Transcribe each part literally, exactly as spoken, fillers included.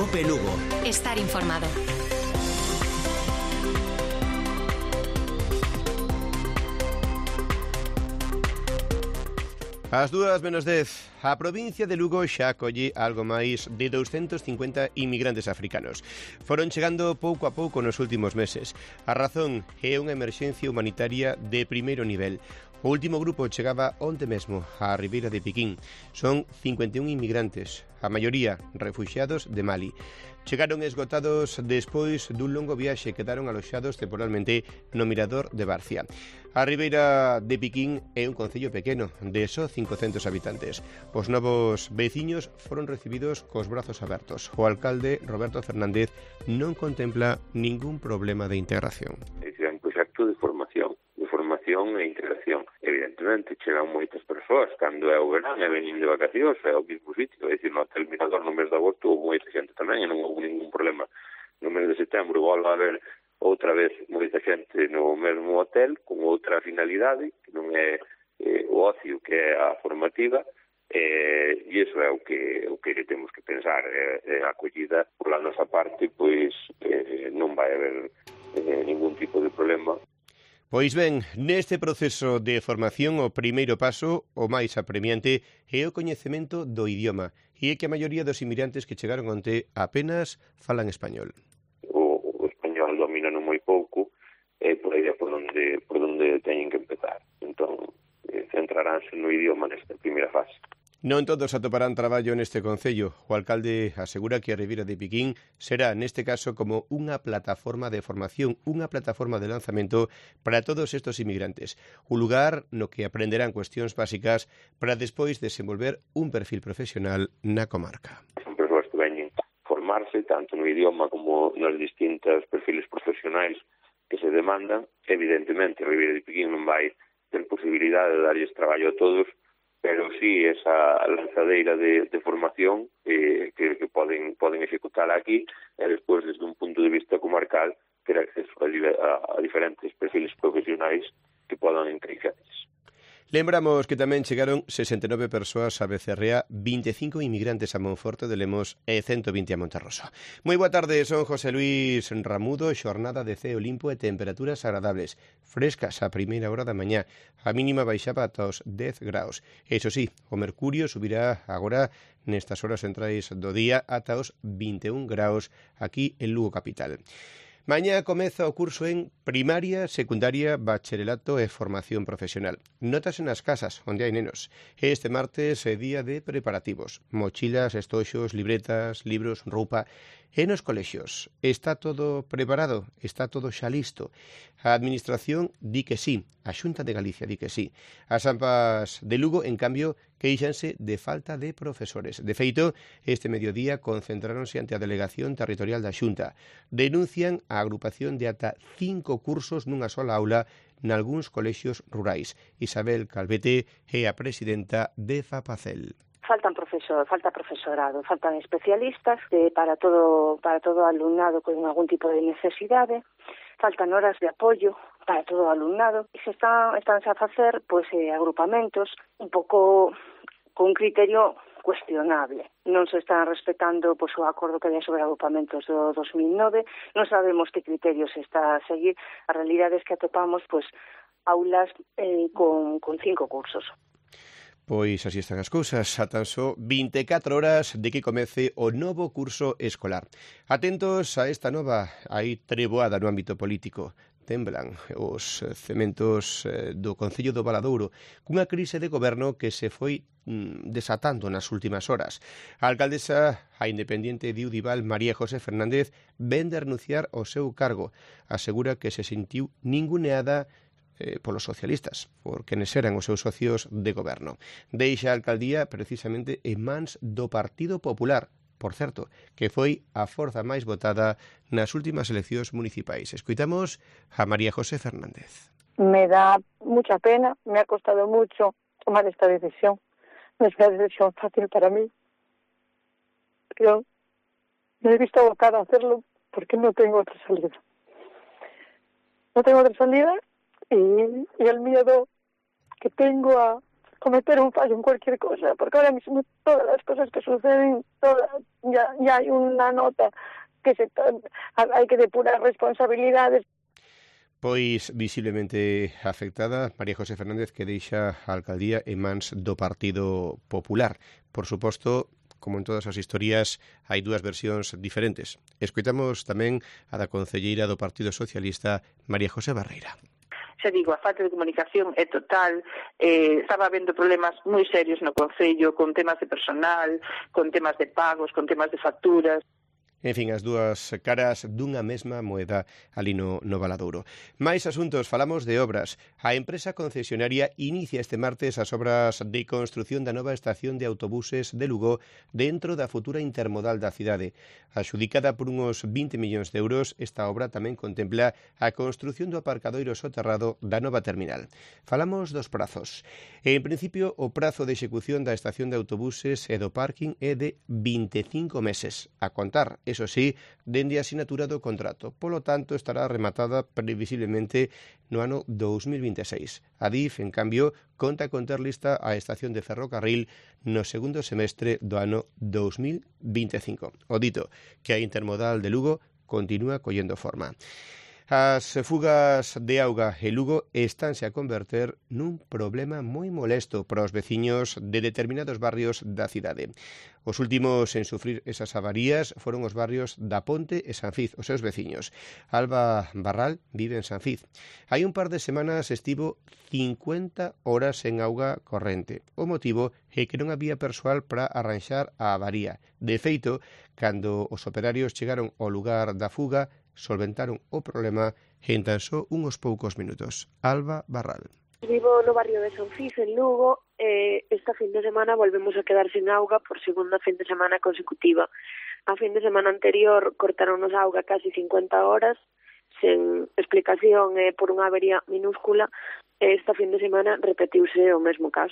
Cope Lugo. Estar informado. As dúas menos dez, a provincia de Lugo xa acolle algo máis de douscentos cincuenta inmigrantes africanos. Foron chegando pouco a pouco nos últimos meses. A razón é unha emerxencia humanitaria de primeiro nivel. O último grupo chegaba onte mesmo á Ribeira de Piquín. Son cincuenta e un inmigrantes, a maioría refuxiados de Mali. Chegaron esgotados despois dun longo viaxe e quedaron aloxados temporalmente no Mirador de Barcia. A Ribeira de Piquín é un concello pequeno, de só cincocentos habitantes. Os novos veciños foron recibidos cos brazos abertos. O alcalde, Roberto Fernández, non contempla ningún problema de integración. É un proxecto de formación, de formación e integración. Evidentemente, chegan moitas persoas cando é o verán e venin de vacacións, é o mismo sitio. É dicir, no Hotel Mirador no mes de agosto houve moita xente tamén e non houve ningún problema. No mes de setembro volve a haber outra vez moita xente no mesmo hotel con outra finalidade, que non é eh, o ocio, que é a formativa, eh, e iso é o que o que temos que pensar. Eh, a acollida, pola nosa parte, pois eh, non vai haber eh, ningún tipo de problema. Pois ben, neste proceso de formación o primeiro paso, o máis apremiante, é o coñecemento do idioma, e é que a maioría dos inmigrantes que chegaron onte apenas falan español. Dominan moi pouco, e por aí é por onde, por onde teñen que empezar. Entón, eh, centraránse no idioma nesta primeira fase. Non todos atoparán traballo neste concello. O alcalde asegura que a Ribeira de Piquín será, neste caso, como unha plataforma de formación, unha plataforma de lanzamento para todos estes inmigrantes. Un lugar no que aprenderán cuestións básicas para despois desenvolver un perfil profesional na comarca. Son persoas que veñen formarse tanto no idioma como nas distintas perfiles profesionais que se demandan. Evidentemente, a Ribeira de Piquín non vai ter posibilidade de darlles traballo a todos, pero sí esa lanzadeira de, de formación eh, que, que poden, poden executar aquí e despois, desde un punto de vista comarcal, ter acceso a, a, a diferentes perfiles profesionais que podan encaixarles. Lembramos que tamén chegaron sesenta e nove persoas a Becerrea, vinte e cinco inmigrantes a Monforte de Lemos e ciento vinte a Monterroso. Moi boa tarde, son José Luis Ramudo, xornada de ceo limpo e temperaturas agradables, frescas a primeira hora da mañá, a mínima baixaba ata os dez graus. Eso sí, o mercurio subirá agora nestas horas centrais do día ata os vinte e un graus aquí en Lugo capital. Mañá comeza o curso en primaria, secundaria, bacharelato e formación profesional. Notas nas casas, onde hai nenos. Este martes é día de preparativos. Mochilas, estoxos, libretas, libros, roupa. E nos colexios, está todo preparado? Está todo xa listo? A Administración di que sí. A Xunta de Galicia di que sí. As AMPAs de Lugo, en cambio, queixanse de falta de profesores. De feito, este mediodía concentráronse ante a Delegación Territorial da Xunta. Denuncian a agrupación de ata cinco cursos nunha sola aula nalgúns colexios rurais. Isabel Calvete é a presidenta de FAPACEL. Faltan profesor, falta profesorado, faltan especialistas de, para todo para todo alumnado con algún tipo de necesidade, faltan horas de apoio para todo o alumnado e se están están a facer pois eh, agrupamentos un pouco con criterio cuestionable. Non se están respetando pois, o acordo que había sobre agrupamentos do dos mil nove, non sabemos que criterio se está a seguir. A realidade é que atopamos pois aulas eh, con, con cinco cursos. Pois así están as cousas, a tan só vinte e catro horas de que comece o novo curso escolar. Atentos a esta nova aí treboada no ámbito político. Temblan os cementos do Concello do Valadouro cunha crise de goberno que se foi mm, desatando nas últimas horas. A alcaldesa, a independiente de Udival, María José Fernández, ven de renunciar ao seu cargo. Asegura que se sentiu ninguneada Eh, polos socialistas, porque nes eran os seus socios de goberno. Deixa a alcaldía precisamente en mans do Partido Popular, por certo, que foi a forza máis votada nas últimas eleccións municipais. Escoitamos a María José Fernández. Me da mucha pena, me ha costado mucho tomar esta decisión. No es una decisión fácil para mí, pero me he visto abocada a hacerlo porque no tengo otra salida. No tengo otra salida. Y, y el miedo que tengo a, cometer un fallo en cualquier cosa, porque ahora mismo todas las cosas que suceden, todas, ya, ya hay una nota que se hay que depurar responsabilidades. Pois visiblemente afectada María José Fernández, que deixa a alcaldía en mans do Partido Popular. Por suposto, como en todas as historias, hai dúas versións diferentes. Escoitamos tamén a da concelleira do Partido Socialista, María José Barreira. Xa digo, a falta de comunicación é total, eh, estaba habendo problemas moi serios no Concello, con temas de personal, con temas de pagos, con temas de facturas. En fin, as dúas caras dunha mesma moeda ali no, no Valadouro. Mais asuntos, falamos de obras. A empresa concesionaria inicia este martes as obras de construción da nova estación de autobuses de Lugo dentro da futura intermodal da cidade. Axudicada por unos vinte millóns de euros, esta obra tamén contempla a construción do aparcadoiro soterrado da nova terminal. Falamos dos prazos. En principio, o prazo de execución da estación de autobuses e do parking é de vinte e cinco meses, a contar, eso sí, dende a asinatura do contrato. Polo tanto, estará rematada previsiblemente no ano dos mil vinte e seis. A D I F, en cambio, conta con ter lista a estación de ferrocarril no segundo semestre do ano dos mil vinte e cinco. O dito, que a intermodal de Lugo continúa collendo forma. As fugas de auga en Lugo estánse a converter nun problema moi molesto para os veciños de determinados barrios da cidade. Os últimos en sufrir esas avarías foron os barrios da Ponte e Sanfiz, os seus veciños. Alba Barral vive en Sanfiz. Hai un par de semanas estivo cincuenta horas en auga corrente. O motivo é que non había persoal para arranxar a avaría. De feito, cando os operarios chegaron ao lugar da fuga, solventaron o problema en tan só uns poucos minutos. Alba Barral. Vivo no barrio de Sanfiz, en Lugo, e esta fin de semana volvemos a quedar sin auga por segunda fin de semana consecutiva. A fin de semana anterior cortaronos auga casi cincuenta horas, sen explicación e por unha avería minúscula, e esta fin de semana repetiuse o mesmo caso.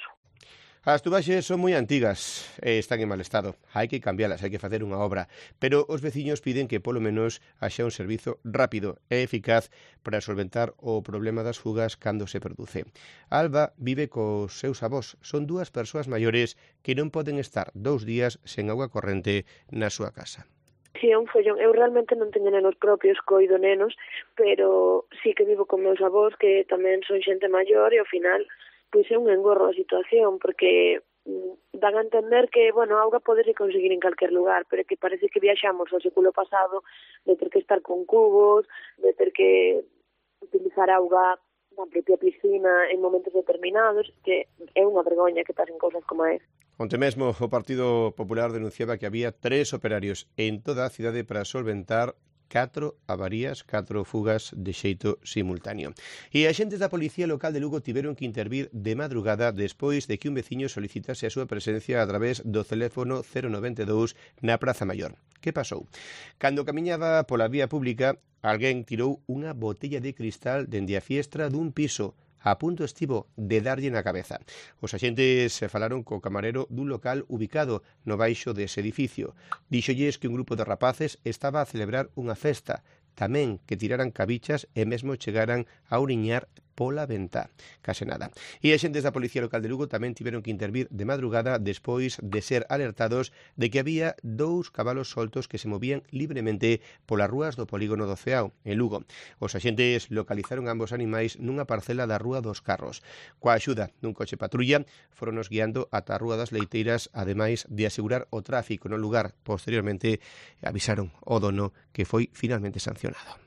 As tubaxes son moi antigas e están en mal estado. Hai que cambialas, hai que facer unha obra. Pero os veciños piden que polo menos haxa un servizo rápido e eficaz para solventar o problema das fugas cando se produce. Alba vive cos seus avós. Son dúas persoas maiores que non poden estar dous días sen auga corrente na súa casa. Si, é un follón. Eu realmente non teño nenos propios, coido nenos, pero sí que vivo con meus avós, que tamén son xente maior, e ao final pois é un engorro a situación, porque dan a entender que, bueno, a auga podese conseguir en calquer lugar, pero que parece que viaxamos ao século pasado de ter que estar con cubos, de ter que utilizar auga na propia piscina en momentos determinados, que é unha vergoña que pasen cousas como esa. Onte mesmo o Partido Popular denunciaba que había tres operarios en toda a cidade para solventar catro avarías, catro fugas de xeito simultáneo. E axentes da Policía Local de Lugo tiveron que intervir de madrugada despois de que un veciño solicitase a súa presencia a través do teléfono cero noventa e dous na Praza Maior. Que pasou? Cando camiñaba pola vía pública, alguén tirou unha botella de cristal dende a fiestra dun piso. A punto estivo de darlle na cabeza. Os axentes falaron co camarero dun local ubicado no baixo dese edificio. Díxolles que un grupo de rapaces estaba a celebrar unha festa, tamén que tiraran cabichas e mesmo chegaran a uriñar pola ventá. Case nada. E a xentes da Policía Local de Lugo tamén tiveron que intervir de madrugada despois de ser alertados de que había dous cabalos soltos que se movían libremente polas rúas do polígono do Ceao, en Lugo. Os axentes localizaron ambos animais nunha parcela da Rúa dos Carros. Coa axuda dun coche patrulla, foronos guiando ata a Rúa das Leiteiras, ademais de asegurar o tráfico no lugar. Posteriormente avisaron o dono, que foi finalmente sancionado.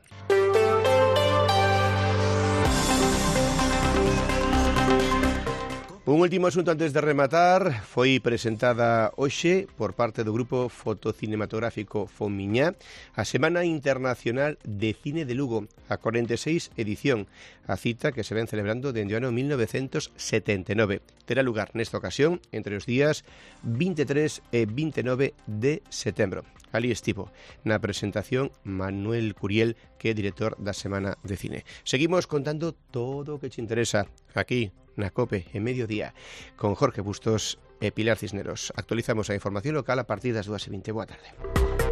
Un último asunto antes de rematar. Foi presentada hoxe por parte do Grupo Fotocinematográfico Fomiñá a Semana Internacional de Cine de Lugo, a cuarenta e seis edición, a cita que se ven celebrando dende o ano mil novecentos setenta e nove. Terá lugar nesta ocasión entre os días vinte e tres e vinte e nove de setembro. Ali estivo na presentación Manuel Curiel, que é director da Semana de Cine. Seguimos contando todo o que te interesa aquí na COPE en Mediodía con Jorge Bustos e Pilar Cisneros. Actualizamos a información local a partir das dúas e vinte. Boa tarde.